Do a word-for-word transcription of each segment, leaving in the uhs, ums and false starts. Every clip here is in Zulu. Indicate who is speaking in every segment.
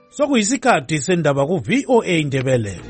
Speaker 1: Sokuyisikhathi sendaba ku V O A Ndebele.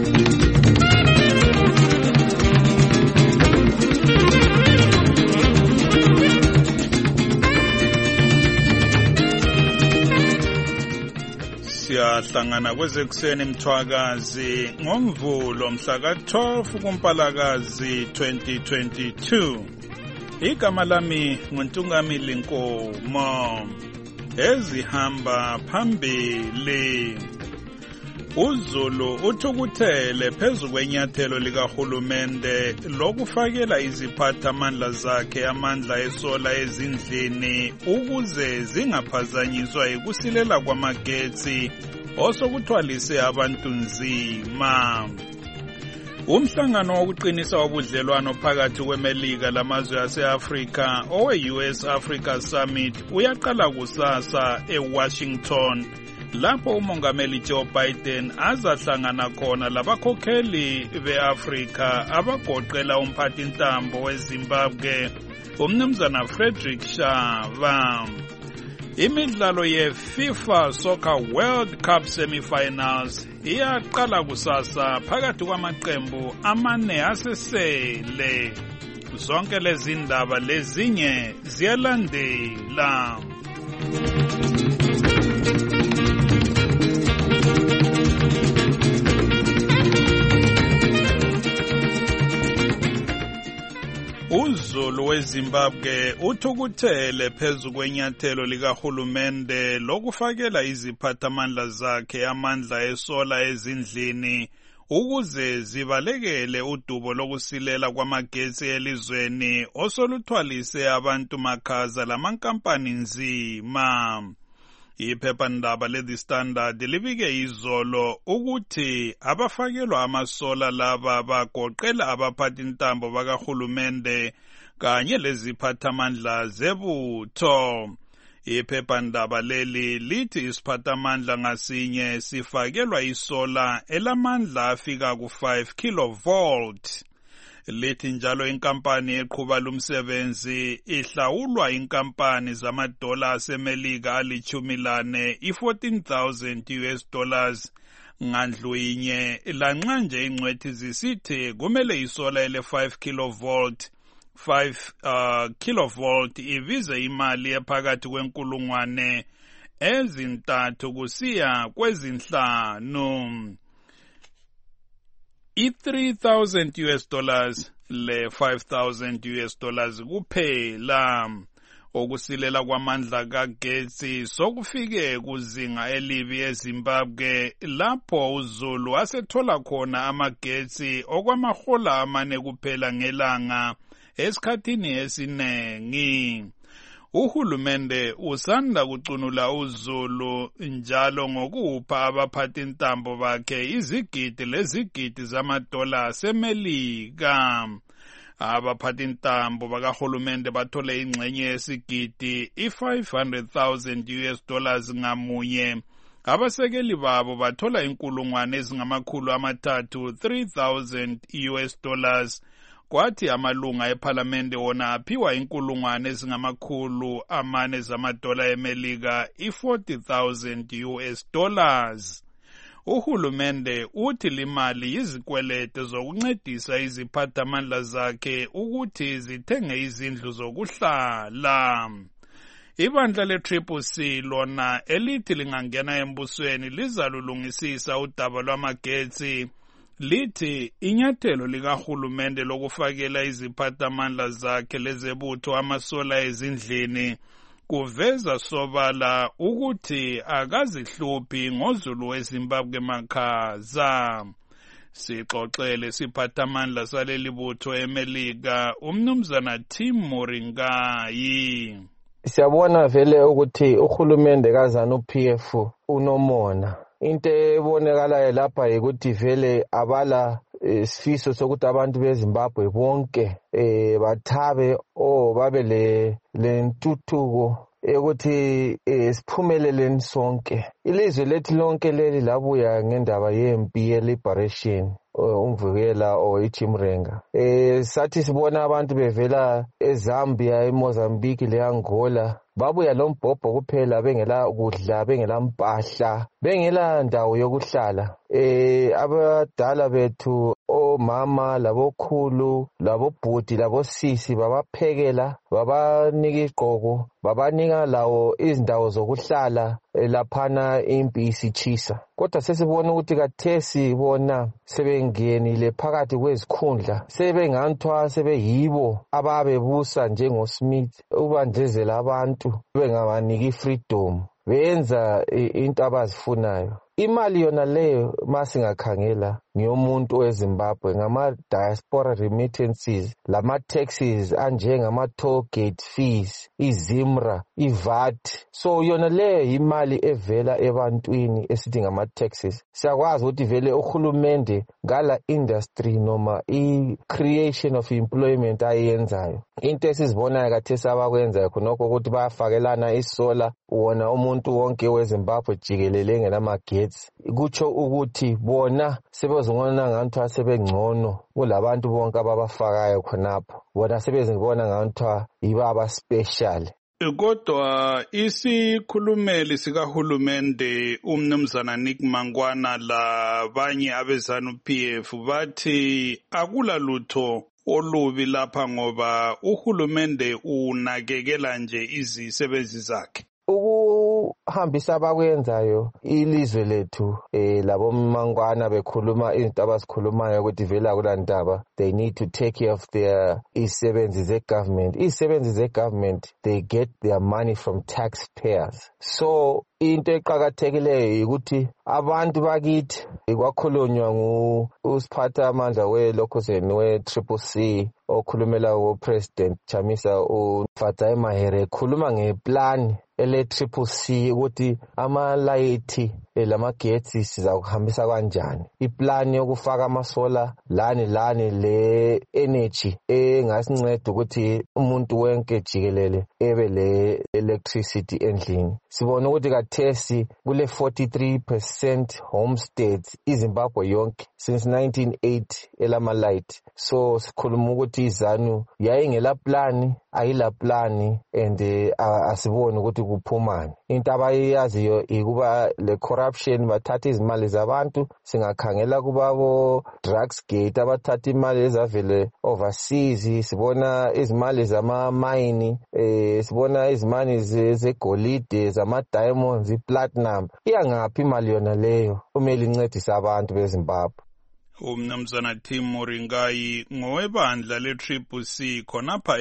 Speaker 2: Siyahlangana kwezekuseni mthwakazi ngomvulo mhla ka twelve kuMpalakazi twenty twenty-two. Igama lami nguNtungamili Nkomo. Ezihamba phambili. uZulu uthukuthele phezu kwenyathelo likahulumende lokufakela iziphathamandla zakhe amandla esola ezindlini ukuze zingaphazanyiswa yikusilela kwamagetsi osokuthwalise abantu nzima. Umhlangano wokuqinisa ubudlelwano phakathi kweMelika lamazwe ase-Afrika owe-U S Africa Summit uyaqala kusasa eWashington lapho umongameli Joe Biden azahlangana khona labakhokheli be-Afrika abagoqela umphathintambo weZimbabwe umnumzana Frederick Shava. Imidlalo ye-FIFA Soccer World Cup semifinals iyaqala kusasa phakathi kwamaqembu amane asesele. Zonke lezi ndaba lezinye ziyalandela. uZulu weZimbabwe uthukuthele phezu kwenyathelo likahulumende lokufakela iziphathamandla zakhe amandla esola ezindlini ukuze zibalekele udubo lokusilela kwamagetsi elizweni osoluthwalise abantu makhaza lamankampani nzima. Iphephandaba le-The Standard libike izolo ukuthi abafakelwa amasola laba bagoqela abaphathintambo bakahulumende kanye leziphathamandla zebutho. Iphephandaba leli lithi isiphathamandla ngasinye sifakelwa isola elamandla afika ku five kilovolt. Lithi njalo inkampani eqhuba lumsebenzi ihlawulwa inkampani zamadola aseMelika alithumi lane i-fourteen thousand U S dollars ngandlu inye lanxa nje ingcwethi zisithi kumele isola ele five kilovolt five uh, kilovolt ivize imali ephakathi kwenkulungwane ezintathu kusiya kwezinhlanu. I-three thousand U S dollars le five thousand U S dollars kuphela. Okusilela kwamandla kagetsi sokufike kuzinga elibi eZimbabwe lapho uZulu asethola khona amagetsi okwamahola amane kuphela ngelanga esikhathini esinengi. Uhulumende usanda kucunula uZulu njalo ngokupha abaphathintambo bakhe izigidi lezigidi zamadola aseMelika. Abaphathintambo bakahulumende bathole ingxenye yesigidi i-five hundred thousand U S dollars ngamunye. Abasekeli babo bathola inkulungwane ezingamakhulu amathathu three thousand U S dollars. Kwathi amalunga ephalamende wona aphiwa inkulungwane ezingamakhulu amane zamadola eMelika i-forty thousand U S dollars. Uhulumende uthi limali yizikwelete zokuncedisa iziphathamandla zakhe ukuthi zithenge izindlu zokuhlala. Ibandla le-Triple C lona elithi lingangena embusweni lizalulungisisa udaba lwamagetsi. Lithi inyathelo likahulumende lokufakela iziphathamandla zakhe lezebutho amasola ezindlini kuveza sobala ukuthi akazihluphi ngoZulu weZimbabwe makhaza. Sixoxele siphathamandla saleli butho eMelika umnumzana Tim Moringayi.
Speaker 3: Siyabona vele ukuthi uhulumende kaZanu-P F unomona. Into ebonakalayo lapha ukuthi vele abala isifiso sokuthi abantu beZimbabwe bonke eh bathabe o babe le lentuthuko ukuthi siphumeleleni sonke. Ilizwe lethu lonke leli labuya ngendaba yempi ye-liberation umvukela oyichimrenga. Eh sathi sibona abantu bevela eZambia, eMozambique leAngola babuya lo mbhobho kuphela bengela kudla bengela mpahla bengela ndawo yokuhlala. Eh abadala bethu omama labokhulu labobhudi labosisi babaphekela babanika igqoko babanika lawo izindawo zokuhlala laphana impi isitshisa. Kodwa sesibona ukuthi kathesi bona sebengenile phakathi kwezikhundla sebenganthwa sebeyibo ababebusa njengoSmith ubandlezela abantu bengabaniki freedom benza into abazifunayo. Imali yona leyo masingakhangela ngiyomuntu weZimbabwe ngama diaspora remittances lama taxes anjengama toll gate fees, iZimra, iV A T. So yona leyo imali evela ebantwini esithi ngama taxes. Siyakwazi ukuthi vele uhulumende ngala industry noma i creation of employment ayenzayo. Into esizibonayo kathesi abakwenzayo khonokho ukuthi bayafakelana isolar wona umuntu wonke weZimbabwe jikelele ngenamagetsi. Kutsho ukuthi bona sebezongona ngantwa sebengcono kulabantu bonke ababafakayo khonapho. Bona sebezibona ngantwa yibaba special.
Speaker 2: Kodwa isikhulumeli sikahulumende umnumzana Nick Mangwana labanye abezanu P F bathi akula lutho olubi lapha ngoba uhulumende unakekela nje izisebenzi zakhe.
Speaker 3: Ukuhambisa abakwenzayo ilizwe lethu eh labo Mangwana bekhuluma izinto abazikhulumayo ukuthi vela kulantaba they need to take care of their isebenzi ze government. Isebenzi ze government they get their money from taxpayers. So into eqhakathekileyo ukuthi abantu bakithi ikwakhulunywa ngu usiphatha amandla welokhuzeni we Triple C okhulumela u President Chamisa uFatai Mahere khuluma ngeplan ele Triple C ukuthi amalayithi lamagetsi sizakuhambisa kanjani. Iplan yokufaka amasola lani lani le energy engasinceda ukuthi umuntu wonke jikelele ebe le electricity endlini. Sibona ukuthi kathesi kule forty-three percent homesteads iZimbabwe yonke since nineteen eighty elamalight. So sikhuluma ukuthi izanu yayingela plan ayila plan and uh, asiboni ukuthi kuphumani. Into abayaziyo ikuba le corruption bathatha izimali zabantu singakhangela kubabo drugs gate abathatha imali ezavele overseas sibona izimali zama mine eh sibona izimali zegolide zama diamonds iplatinum iyangaphi imali yona leyo kumele incedise abantu beZimbabwe.
Speaker 2: Umnumzana Tim Moringai ngowebandla le Triple C khonapha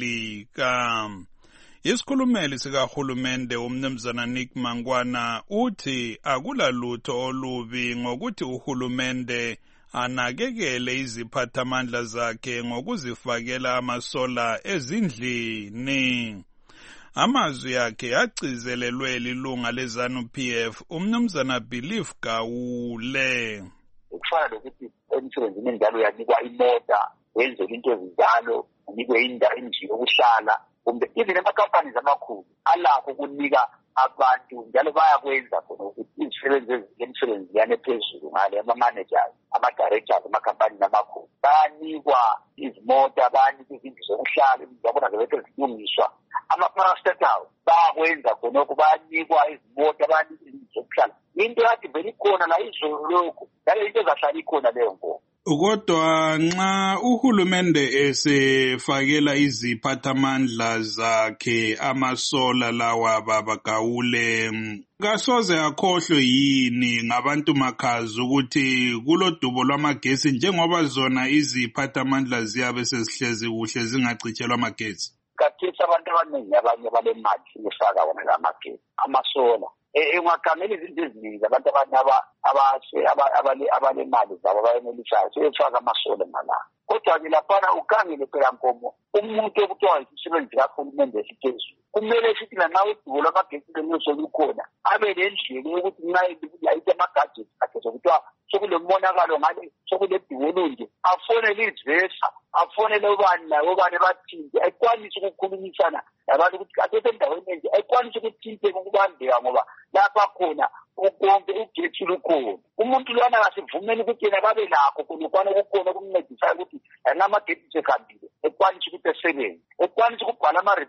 Speaker 2: eMelika. Isikhulumeli sikahulumende umnumzana Nick Mangwana uthi akula lutho olubi ngokuthi uhulumende anakekele iziphathamandla zakhe ngokuzifakela amasola ezindlini. Amazwi yakhe acizelelwe lilunga lezanu P F umnumzana Belief Gawule.
Speaker 4: Kufana lokuthi emsebenzini njalo yanikwa imota wenze into ezinjalo unikwe indawo enje yokuhlala kumbe even amakampani amakhulu alakho kunika abantu njalo bayakwenza khona ukuthi izisebenzi ezemisebenzi yana phezulu ngale ama managers ama directors amakampani amakhulu banikwa izimota banikwa izinto zokuhlala babona ukuthi zilungiswa ama-parastatals bayakwenza khona ukubanikwa izimota banikwa izinto zokuhlala into yathi vele ikhona la izolo lokho ngale into zahlala ikhona leyo nkonzo.
Speaker 2: Kodwa nxa uhulumende esefakela iziphathamandla zakhe amasola lawa baba Gawule kasoze akhohlwe yini ngabantu makhazi ukuthi kulodubo lwamagesi njengoba zona iziphathamandla ziyabe sezihlezi kuhle zingacitshelwa amagesi.
Speaker 4: Kathesi abantu abaningi abanye balemali sifaka wona la magesi amasola engakamela izinto eziningi abantu abanaba abase abalemali zabo bayenelisayo sebefaka amasola ngala. Kodwa ke laphana ukhangele phela nkomo umuntu okuthiwa isisebenzi kahulumende esiphezulu kumele sithi nxa udubo lwamagesi lwenyuso lukhona abe nendlela yokuthi nxa layithe amagadgets akhe sokuthiwa sokulomonakalo ngale sokuledubo olunje afonele izivesa afonele ubani lawo bani bathinte ayikwanisi ukukhulumisana labantu ukuthi athethe endaweni enje ayikwanisi ukuthinte ukubambeka ngoba lapha khona ukonke ugetsi lukhona. Umuntu lwana ngasivumeni ukuthi yena babe lakho kunokwana ukukhona kumncedisa ukuthi namagetsi sekambile ekwanisa ukuthi esebenze ekwanisa ukubhala ama-report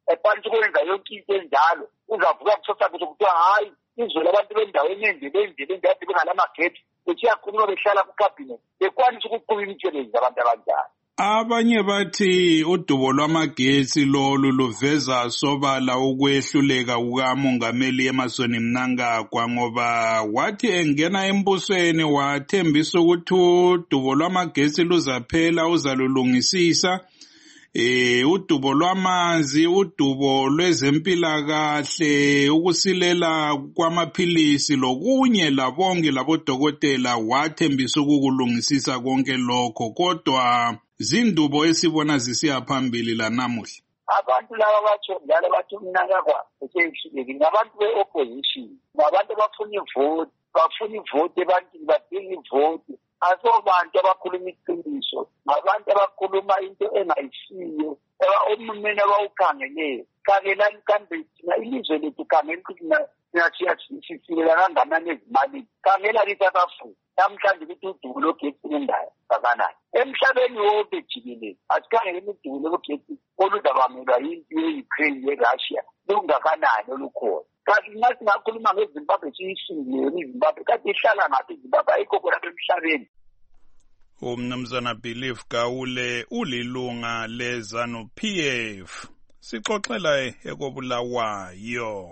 Speaker 4: ekwanti kwenza yonke into enjalo uzavuka kusasa ukuthi kuthiwa hayi izwe labantu bendaweni endile endile endade bengalamagethi bechiyakhuluma behlala kucabinet bekwanisa ukuqhuba imisebenzi abantu abanjalo.
Speaker 2: Abanye bathi udubo lwamagetsi lolu luveza sobala ukwehluleka kukamongameli Emmerson Mnangagwa ngoba wathi engena embusweni wathembisa ukuthi udubo lwamagetsi luzaphela uzalulungisisa. Eh udubo lwamanzi, udubo lwezempilakahle, ukusilela kwamaphilisi lokunye labonke labodokotela wathembisa ukukulungisisa konke lokho, kodwa zindubo esibona zisiya phambili la namuhla.
Speaker 4: Abantu laba batsho njalo bathi Mnangagwa esehlulekile ngabantu be-opposition, ngabantu abafuna ivote, bafuna ivote ebantwini badinga ivote. Asobantu abakhuluma iqiniso, ngabantu abakhuluma into engayisiyo, omumene abawukhangeleyo. Khangelani kambe thina ilizwe lethu khangela ukuthi siyasisilela kanganani ezimalini. Khangela lithi Afrika namhlanje ukuthi udubo logetsi lendayo kanganani. Emhlabeni wonke jikelele asikhangele udubo logetsi oluzabamelwa yimpi ye-Ukraine ye-Russia lungakanani olukhona. Kanti nathi ngakhuluma ngeZimbabwe siyisungile iZimbabwe kanti ihlala ngaphi iZimbabwe ayikho khona emhlabeni.
Speaker 2: Umnumzana Believe Gawule ulilunga leZanu P F. Sixoxela ekobulawayo.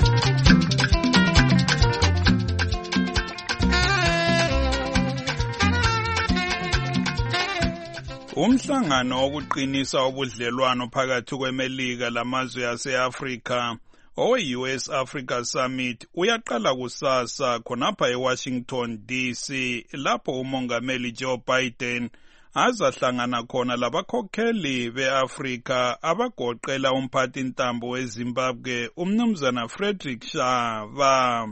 Speaker 2: Umhlangano wokuqinisa ubudlelwano phakathi kweMelika lamazwe ase-Afrika owe-U S Africa Summit uyaqala kusasa khonapha eWashington D C lapho umongameli Joe Biden azahlangana khona labakhokheli be-Afrika abagoqela umphathintambo weZimbabwe umnumzana Frederick Shava.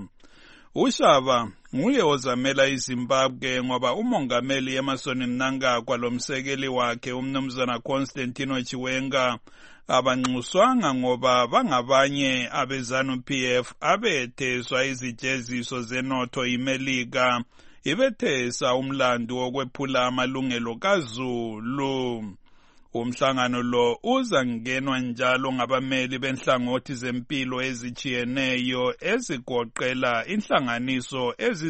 Speaker 2: uShava nguye ozamela iZimbabwe ngoba umongameli Emmerson Mnangagwa lomsekeli wakhe umnumzana Constantino Chiwenga abanxuswanga ngoba bangabanye abeZanu P F abetheswa izijeziso zenotho iMelika ibethesa umlando wokwephula amalungelo kaZulu. Umhlangano lo uzangenwa njalo ngabameli benhlangothi zempilo ezichiyeneyo ezigoqela inhlanganiso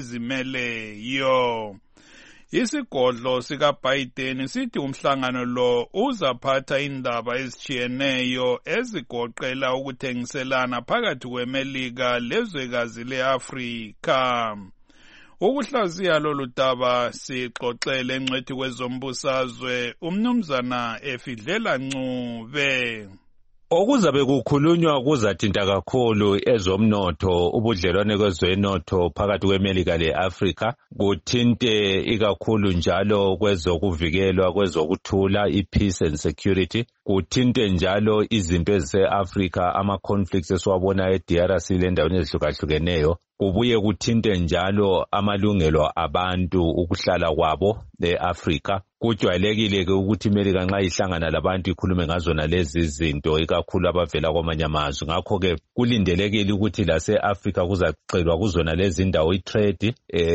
Speaker 2: ezizimeleyo. Isigodlo sikaBiden sithi umhlangano lo uzaphatha indaba ezichiyeneyo ezigoqela ukuthengiselana phakathi kweMelika lezwekazi leAfrika. Ukuhlaziya lolu daba sixoxele engcwethi kwezombusazwe umnumzana Efidlela Ncube.
Speaker 5: Okuzabe kukhulunywa kuzathinta kakhulu ezomnotho, ubudlelwane kwezwenotho phakathi kweMelika leAfrika, kuthinte ikakhulu njalo kwezokuvikelwa, kwezokuthula, i-peace and security, kuthinte njalo izinto ezise-Afrika, ama-conflicts esiwabona e-D R C lendaweni ezihlukahlukeneyo, kubuye kuthinte njalo amalungelo abantu ukuhlala kwabo e-Afrika. Kujwayelekile ke ukuthi iMelika nxa ihlangana labantu ikhulume ngazona lezi zinto ikakhulu abavela kwamanye amazwe. Ngakho ke kulindelekile ukuthi lase-Afrika kuzacelwa kuzona lezi ndawo i-trade,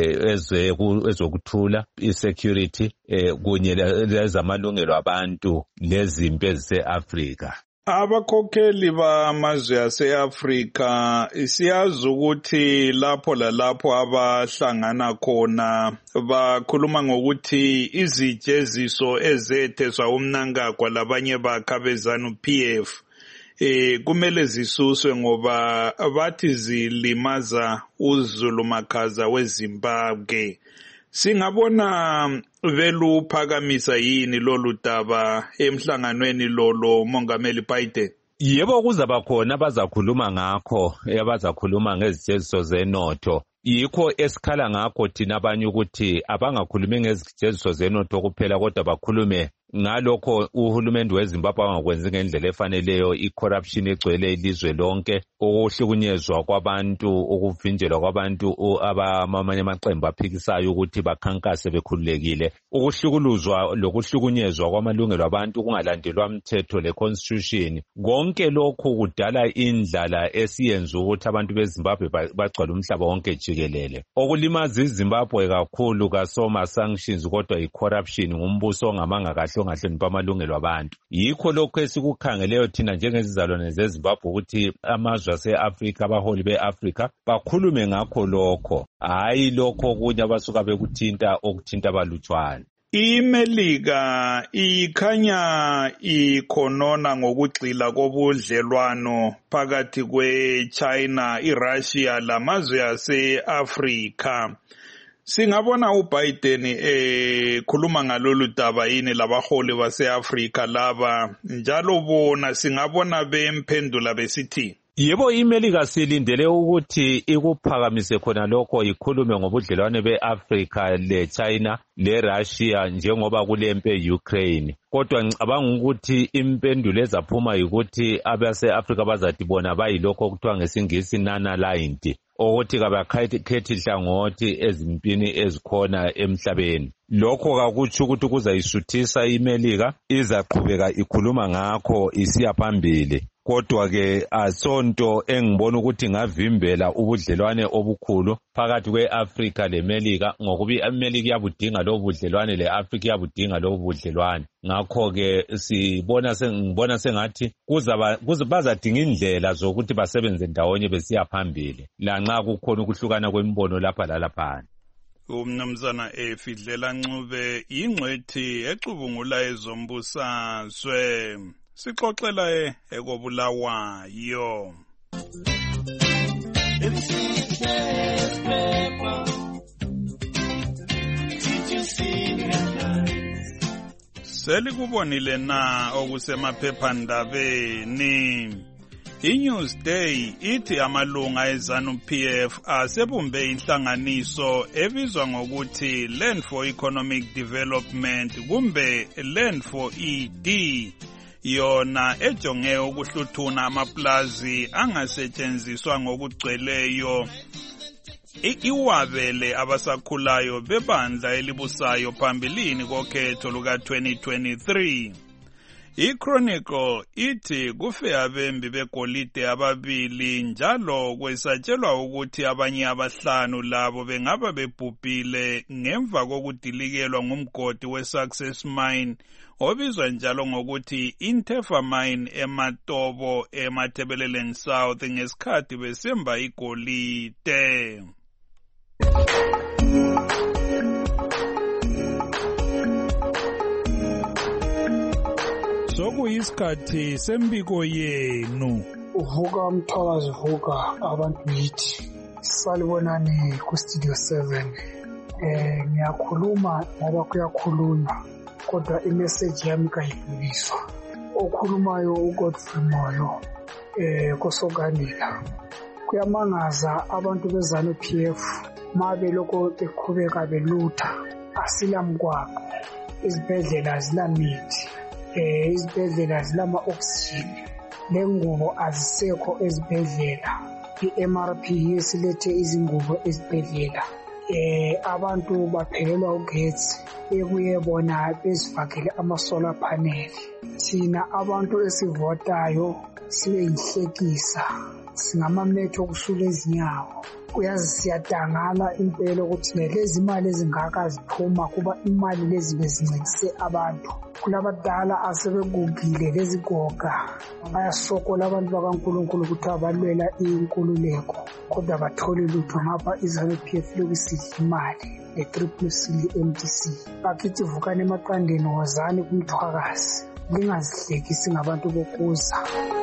Speaker 5: ezokuthula, i-security, kunye lezamalungelo abantu lezimpi ezise-Afrika.
Speaker 2: Abakhokheli bamazwe ase-Afrika siyazi ukuthi lapho lalapho abahlangana khona bakhuluma ngokuthi izijeziso ezetheswa uMnangagwa labanye bakhe abeZanu P F eh kumele zisuswe ngoba bathi zilimaza uzulumakhaza weZimbabwe. Singabona velu phakamisa yini lolu daba emhlanganweni lolo mongameli Biden?
Speaker 5: Yebo kuzaba khona abazakhuluma ngakho, abazakhuluma ngezijeziso zenotho. Yikho esikhala ngakho thina abanye ukuthi abangakhulumi ngezijeziso zenotho kuphela kodwa bakhulume ngalokho uhulumende weZimbabwe angakwenzi ngendlela efaneleyo, i-corruption egcwele ilizwe lonke, ukuhlukunyezwa kwabantu, ukuvinjelwa kwabantu abamanye amaqembu aphikisayo ukuthi bakhankase bekhululekile, ukuhlukuluzwa lokuhlukunyezwa kwamalungelo abantu kungalandelwa umthetho le-constitution. Konke lokhu kudala indlala esiyenza ukuthi abantu beZimbabwe bagcwala umhlaba wonke jikelele. Okulimaza iZimbabwe kakhulu kasoma sanctions kodwa i-corruption ngumbuso ongamanga kahle ongahloniphi amalungelo abantu. Yikho lokho esikukhangeleyo thina njengezizalwane zeZimbabwe ukuthi amazwe ase-Afrika, abaholi be-Afrika bakhulume ngakho lokho, hayi lokho okunye abasuka bekuthinta okuthinta abalutshwane.
Speaker 2: iMelika ikhanya ikhonona ngokugxila kobudlelwano phakathi kweChina, iRussia lamazwe ase-Afrika. Singabona uBiden ekhuluma ngalolu daba yini labaholi base-Afrika laba, njalo bona singabona bemphendula besithi
Speaker 5: yebo, iMelika silindele ukuthi ikuphakamise khona lokho ikhulume ngobudlelwane be-Afrika leChina leRussia njengoba kulempe e-Ukraine. Kodwa ngicabanga ukuthi impendulo ezaphuma yikuthi abase-Afrika bazathi bona bayilokho okuthiwa ngesingisi non-aligned, ukuthi kabakhethi hlangothi ezimpini ezikhona emhlabeni. Lokho kakutsho ukuthi kuzayisuthisa iMelika, izaqhubeka ikhuluma ngakho isiya phambili. Kodwa ke asonto engibona ukuthi ngavimbela ubudlelwane obukhulu phakathi kwe-Afrika leMelika, ngokuba iMelika iyabudinga lo budlelwane le-Afrika iyabudinga lo budlelwane. Ngakho ke sibona sengibona sengathi kuzaba bazadinga indlela zokuthi basebenze ndawonye besiya phambili lanxa kukhona ukuhlukana kwemibono lapha lalapha.
Speaker 2: Umnumzana eFidlela Ncube ingcwethi ecubungula ezombusazwe. Sixoxela ekobulawayo. Selikubonile na okusemaphephandabeni. iNewsday ithi amalunga eZANU-P F asebumbe inhlanganiso ebizwa ngokuthi Land for Economic Development kumbe Land for E D. Yona ejonge ukuhluthuna amaplazi angasetshenziswa ngokugcweleyo iwabele abasakhulayo bebandla elibusayo phambilini kokhetho luka twenty twenty-three. iChronicle ithi kufe abembi begolide ababili njalo kwesatshelwa ukuthi abanye abahlanu labo bengaba bebhubhile ngemva kokudilikelwa ngumgodi weSuccess Mine obizwa njalo ngokuthi Intefa Mine eMatobo eMatabeleland South ngesikhathi besemba igolide. Sokuyisikhathi sembiko yenu.
Speaker 6: Uvuka Mthwakazi vuka abantu bithi. Salibonani ku Studio seven. Eh ngiyakhuluma ngoba kuyakhulunywa kodwa imessage yami kayidluliswa. Okhulumayo uGodfrey Moyo eh kosokanila. Kuyamangaza abantu beZANU-P F mabe lokho beqhubeka belutha asilamkwabo. Izibhedlela zilamithi. Eh izibhedlela zilama oxygen. Lengubo azisekho ezibhedlela. I-M R P yesilethe izingubo ezibhedlela. Eh abantu baphelelwa ugetsi ekuye bona bezifakele ama solar panel. Thina abantu esivotayo sibe inhlekisa singamametho okusula ezinyawo. Uyazi siyadangala impela ukuthi lezi imali ezingaka ziphuma kuba imali lezi bezincedise abantu. Kulabadala asebegugile lezigoga bayasokola abantu bakaNkulunkulu ukuthi abalwela inkululeko kodwa bathole lutho ngapha iZANU-P F lokusidla imali le-Triple C le-M D C. Bakithi vukane emaqandeni wozani kumthwakazi lingazihlekisi ngabantu bokuza.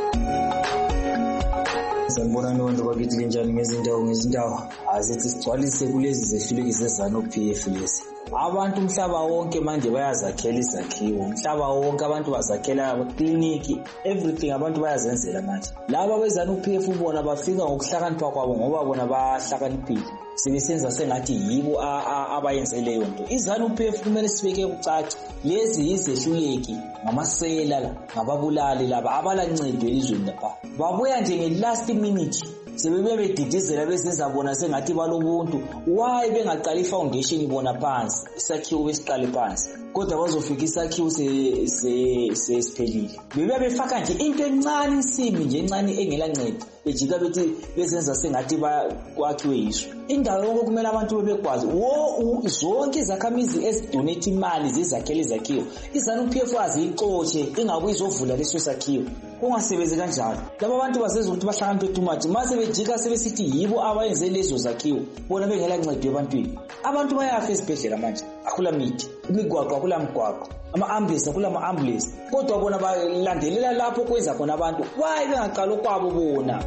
Speaker 7: Sanibonani abantu bakithi kanjani ngezindawo ngezindawo azithi sigcwalise kulezi zehluleki zeZANU-P F lezi. Abantu umhlaba wonke manje bayazakhela izakhiwo, umhlaba wonke abantu bazakhela clinic, everything abantu bayazenzela manje. Laba beZANU-P F ubona bafika ngokuhlakanipha kwabo ngoba bona bahlakaniphile. Sebesenza sengathi yibo abayenze leyo nto. iZANU-P F kumele sibeke kucaca lezi izehluleki ngamasela la ngababulali laba abalancedo elizweni lapha. Babuya nje nge last minute sebebuye bedidizela besizabona sengathi balobuntu. Why bengaqala ifoundation bona phansi, isakhiwo besiqale phansi, kodwa bazofika isakhiwo se se sesiphelile. Bebuye befaka nje into encane insimi nje encane engela ncede, bejika bethi besenza sengathi kwakhiwe yiso. Indawo yonke kumele abantu bebekwazi wo zonke izakhamizi ezidonate imali zezakhele izakhiwo, iZANU P F azixotshe ingabuye izovula leso sakhiwo. Kungasebenzi kanjalo. Laba abantu basezwe ukuthi bahlakaniphe too much, mase bejika sebesithi yibo abayenze lezo zakhiwo, bona bengela ncede ebantwini. Abantu bayafa esibhedlela manje, akula mithi, imigwaqo akula migwaqo, ama-ambulance akula ama-ambulance, kodwa bona balandelela lapho kwenza khona abantu. Why bengaqala okwabo bona?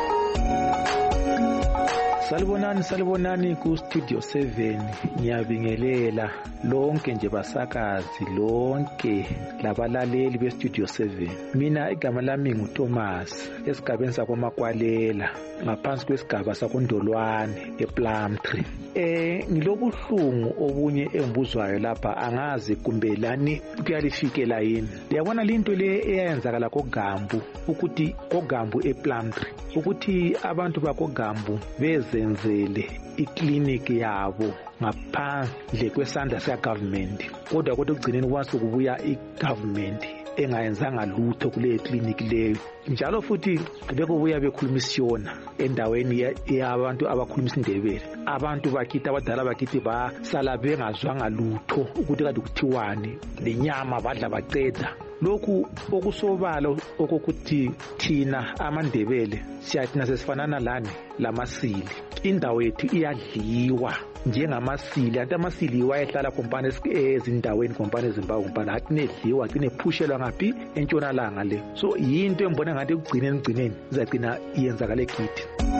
Speaker 8: Salibonani salibonani ku Studio seven, ngiyabingelela lonke nje basakazi lonke labalaleli be Studio seven. Mina igama lami nguThomas, esigabeni sakoMakwalela, ngaphansi kwesigaba sakoNdolwane ePlumtree. Eh ngilobuhlungu obunye engibuzwayo lapha, angazi kumbe lani kuyalifikela yini. Liyabona linto le eyenzakala koGambu, ukuthi koGambu ePlumtree, ukuthi abantu bakoGambu bezenzele iclinic yabo ngaphandle kwesandla segovernment, kodwa kodwa ukugcineni kwasuku kubuya igovernment engayenzanga lutho kule clinic leyo. Njalo futhi bekubuya bekhulumisiyona endaweni yabantu abakhulumisa indebele. Abantu bakithi abadala bakithi basala bengazwanga lutho ukuthi kade kuthiwani, lenyama badla baqeda. Lokhu okusobala okukuthi thina amandebele siyathina sesifanana lani lamasili. Indawo yethu iyadliwa njengamasili, anti amasili wayehlala kompane ezindaweni kompane eZimbabwe kompane athi nedliwa athi nephushelwa ngaphi entshonalanga le. So yinto embona ngathi ukugcineni ugcineni izagcina iyenzakala kithi.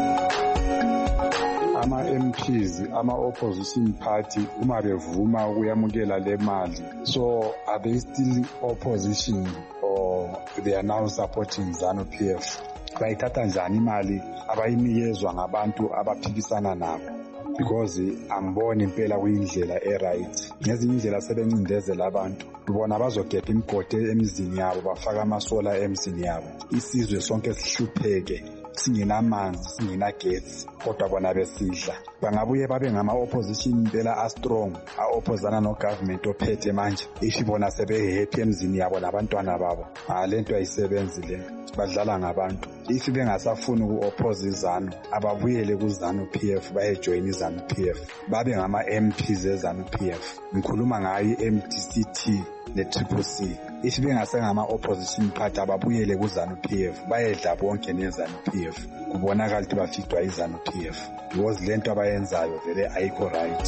Speaker 9: Ama-M Ps, ama-opposition party, uma bevuma ukuyamukela le mali, so are they still opposition or they are now supporting ZANU P F? Bayithatha njani imali abayinikezwa ngabantu abaphikisana nabo? Because angiboni impela kuyindlela e-right. Ngezinye indlela sebencindezela abantu, ubona bazogebha imigodi emizini yabo, bafaka amasola emizini yabo, isizwe sonke sihlupheke, singenamanzi, singenagesi, kodwa bona besidla. Bangabuye babe ngama-opposition impela a-strong, a-oppozana no-government ophethe manje, ishi bona sebe-happy emizini yabo nabantwana babo. Le nto ayisebenzi le, badlala ngabantu. If bengasafuni uku-oppose iZANU, ababuyele kuZANU P F, bayejoyina iZANU P F, babe ngama-M Ps eZANU P F. Ngikhuluma ngayo i-M D C T ne-Triple C. If bengasengama-opposition party, ababuyele kuZANU P F, bayedla bonke neZANU P F, kubonakala ukuthi bafitwa iZANU P F, because le nto abayenzayo vele ayikho right.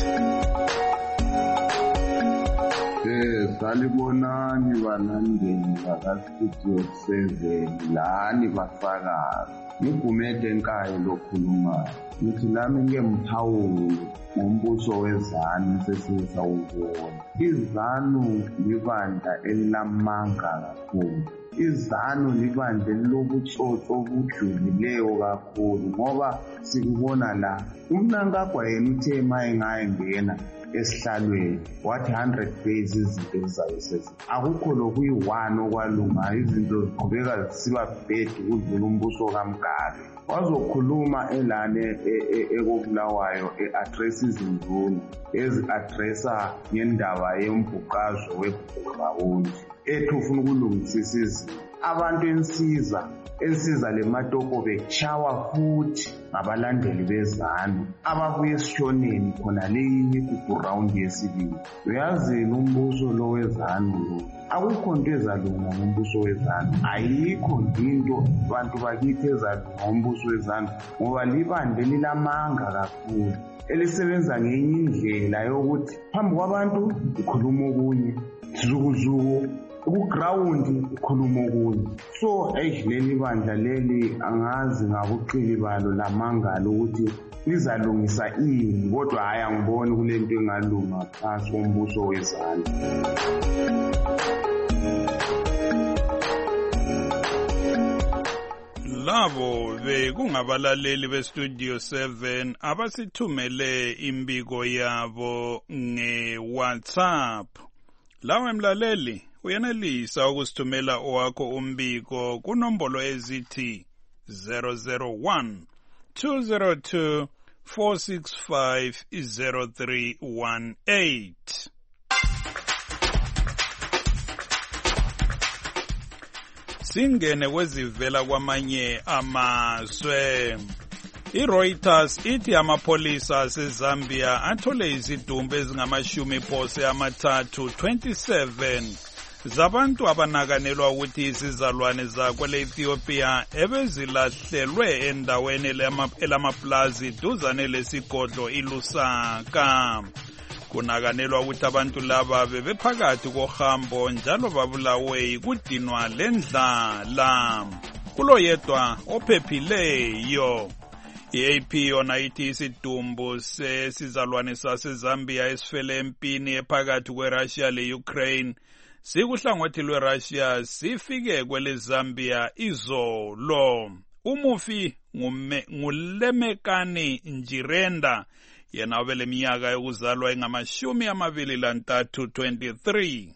Speaker 10: Eh, salibonani balandeli baka-Studio seven, lani basakazi. Ngigumede Nkayi lokhulumayo. Ngithi lami ngemphawulo ngombuso weZANU sesizawubona. iZANU libandla elinamanga kakhulu. iZANU libandla elilobutsotsi obujulileyo kakhulu, ngoba sikubona la uMnangagwa yena uthe mayengayengena esihlalweni wathi one hundred days izinto zizayisenza. Akukho lokuyi-one okwalunga, izinto ziqhubeka zisiba bad kudlula umbuso kaMgabe. Wazokhuluma elane ekobulawayo e-address izinduna ezi-addressa ngendaba yembhuqazo webhuqawundi ethi ufuna ukulungisisa izinto. Abantu ensiza ensiza le matoko bechawa futhi ngabalandeli beZANU ababuye esishoneni khona leyinye igrawundi yesibili. Uyazini umbuso lo weZANU lo, akukho nto ezalunga ngombuso weZANU, ayikho into abantu bakithi ezalunga ngombuso weZANU, ngoba libande lilamanga kakhulu elisebenza ngenye indlela yokuthi phambi kwabantu ikhuluma okunye, zukuzuku ukugrawundi ikhuluma okunye. So leli bandla leli angazi ngabuqili balo lamangalo ukuthi lizalungisa ini, kodwa hayi angiboni kule nto engalunga phansi kombuso weZANU.
Speaker 2: Labo bekungabalaleli beStudio seven abasithumele imbiko yabo nge-WhatsApp. Lawe mlaleli uyenelisa ukusithumela owakho umbiko kunombolo ezithi zero zero one two zero two, four six five, zero three one eight. Singene kwezivela kwamanye amazwe. I-Reuters ithi amapolisa aseZambia athole izidumbu ezingamashumi phose amathathu twenty-seven zabantu abanakanelwa ukuthi izizalwane zakwele Ethiopia ebezilahlelwe endaweni elamaplazi duzane lesigodlo iLusaka. Kunakanelwa ukuthi abantu laba bebephakathi kohambo njalo babulawe kudinwa lendlala. Kulo yedwa ophephileyo. I-A P yona ithi isidumbu sesizalwane saseZambia esifele empini ephakathi kweRussia le-Ukraine sikuhlangothi lweRussia sifike kweleZambia izolo. Umufi nguLemekani Njirenda yena ubele minyaka yokuzalwa engamashumi amabili lantathu twenty-three.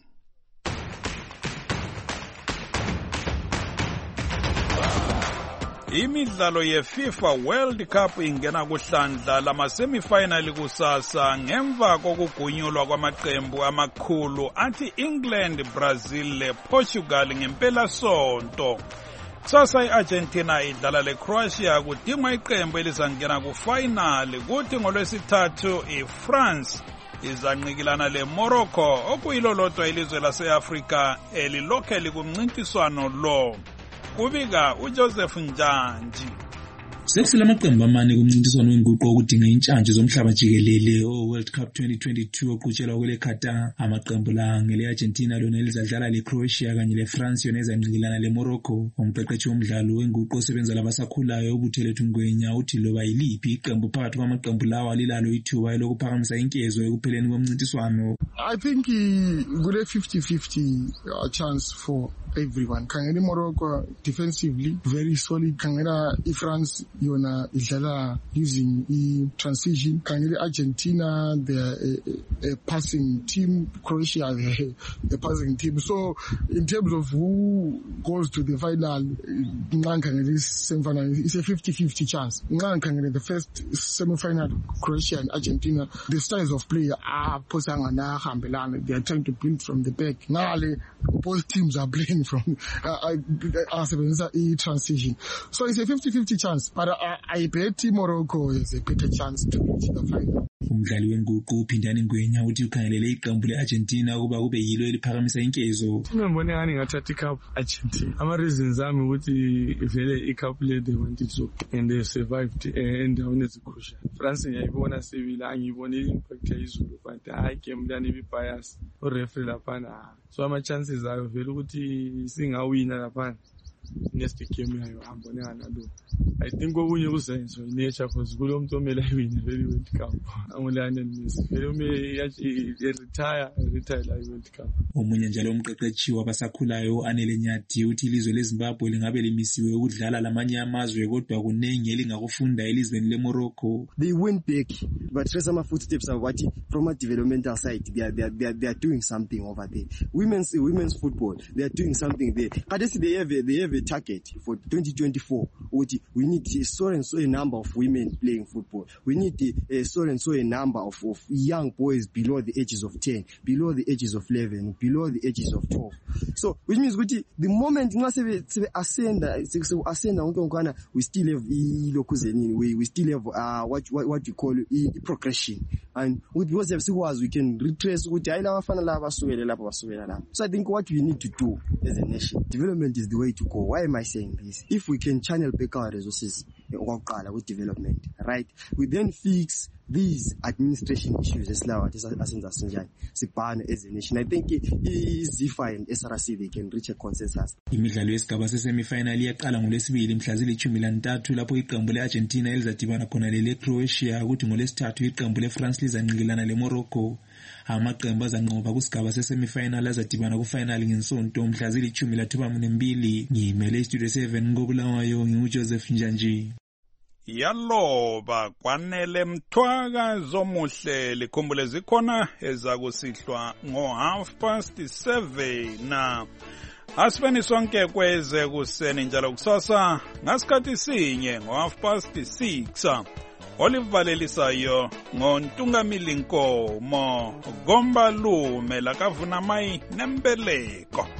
Speaker 2: Imidlalo ye-FIFA World Cup ingena kuhlandla lamasemifinali kusasa ngemva kokugunyulwa kwamaqembu amakhulu athi England, Brazil le Portugal ngempela sonto. Sasa i-Argentina idlala le-Croatia kudingwa iqembu elizangena kufinali, kuthi ngolwesithathu i-France izanqikilana le-Morocco okuyilolodwa ilizwe lase-Afrika elilokhe likumncintiswano lo. Kubika uJoseph Njanji.
Speaker 11: Sekusele amaqembu amane kumncintiswano wenguqu okudinga intshanje zomhlaba jikelele o-World Cup twenty twenty-two oqhutshelwa kwele Qatar. Amaqembu la ngele-Argentina lona elizadlala le-Croatia kanye le-France yona ezanqikilana le-Morocco. Umqeqeshi womdlalo wenguqu osebenza labasakhulayo uButhele Ngwenya uthi loba yiliphi iqembu phakathi kwamaqembu lawa lilalo ithuba lokuphakamisa inkezo ekupheleni komncintiswano.
Speaker 12: I think kule fifty fifty chance for everyone. Kangela Morocco defensively very solid. Kangela France yona idlala using the transition. Kangela Argentina they're a, a passing team. Croatia they're a passing team. So in terms of who goes to the final, Kangela semi-final, it's a fifty fifty chance. Kangela the first semi-final, Croatia and Argentina, the styles of play are posangana hambelana. They are trying to build from the back. Ngale both teams are playing from uh, as a transition. So it's a fifty fifty chance, but I, I bet Morocco is a better chance to reach the final.
Speaker 11: Umdlali wenguqu uPhindani Ngwenya uthi ukhangelele iqembu leArgentina ukuba kube yilo eliphakamisa inkezo.
Speaker 13: Ngibone ngani ngathatha icup Argentina. Ama reasons ami ukuthi vele icup le they wanted to and they survived endaweni ezikrucial. France ngiyayibona sibila angiyibona impact yezulu but hayi game lani bi bias. O referee lapha. So ama chances ayo vele ukuthi singawina lapha. Next game yayo hambone nalo. I think okunye kuzenzo nature because kulo muntu omela iwine very World Cup. Angolana Messi. Vele ume retire retire la World Cup.
Speaker 11: Omunye njalo umqeqeshi wabasakhulayo Anele Nyathi uthi ilizwe leZimbabwe lingabe limisiwe ukudlala lamanye amazwe kodwa kunengi elingakufunda elizweni leMorocco.
Speaker 14: They went back but trace some footsteps of what from a developmental side they are, they are, they are, they are doing something over there. Women's women's football they are doing something there. Kadesi they have a, they have a target for twenty twenty-four. We need so and so a number of women playing football. We need uh, so and so a number of, of young boys below the ages of ten, below the ages of eleven, below the ages of twelve. So, which means the moment we ascend, ascend, we still have we we still have uh, what what what you call e progression, and with what we can retrace. So I think what we need to do as a nation, development is the way to go. Why am I saying this? If we can channel back our resources with development, right? We then fix these administration issues as well as as a nation. I think ZIFA and S R C they can reach a consensus.
Speaker 11: Imidlalo yesigaba sesemifinal yaqala ngolwesibili mhla zilithumi lantathu lapho iqembu leArgentina elizadibana khona lele Croatia ukuthi ngolwesithathu iqembu leFrance lizanqikilana leMorocco. Amaqembu azanqoba kusigaba sesemifinal azadibana kufinal ngensonto mhla zilithumi lanambili. Ngimele Studio seven ngobulawayo ngiuJoseph Njanji.
Speaker 2: Yaloba kwanele mthwaka zomuhle likhumbule zikhona ezakusihlwa ngo half past seven na Asifeni sonke kweze kuseni njalo kusasa ngasikhathi sinye ngo half past six. Olivalelisayo ngontungamili Nkomo Gomba Lume lakavuna mai nembeleko.